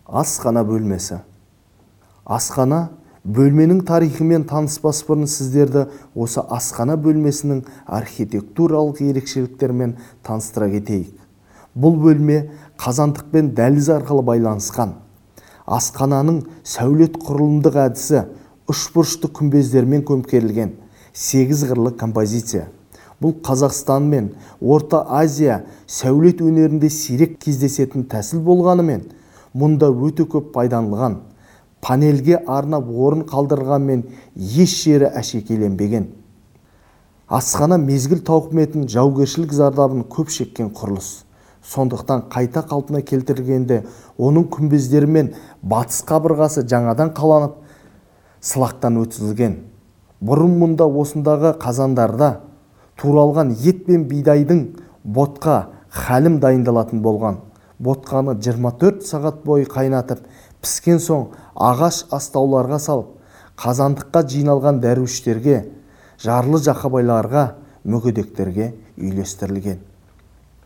Асхана бөлмесі. Асхана бөлменің тарихымен таныспас бұрын сіздерді осы асхана бөлмесінің архитектуралық ерекшеліктерімен таныстыра кетейік. Бұл бөлме қазандық пен дәліз арқылы байланысқан. Асхананың сәулет құрылымдық әдісі үшбұрышты күмбездермен көмкерілген 8 қырлы композиция. Бұл Қазақстан мен Орта Азия сәулет өнерінде сирек кездесетін тәсіл болғанымен, мұнда өте көп пайдаланылған. Панельге арнап орын қалдырғанмен еш жері әшекейленбеген. Асхана мезгіл тауқыметін, жаугершілік зардабын көп шеккен құрылыс. Сондықтан қайта қалпына келтірілгенде оның күмбездері мен батыс қабырғасы жаңадан қаланып, сылақтан өтілген. Бұрын мұнда осындағы қазандарда туралған ет пен бидайдың ботқа хәлім дайындалатын болған. Ботқаны 24 сағат бойы қайнатып, піскен соң ағаш астауларға салып, қазандыққа жиналған дәруіштерге, жарлы жақыбайларға, мүгедектерге үйлестірілген.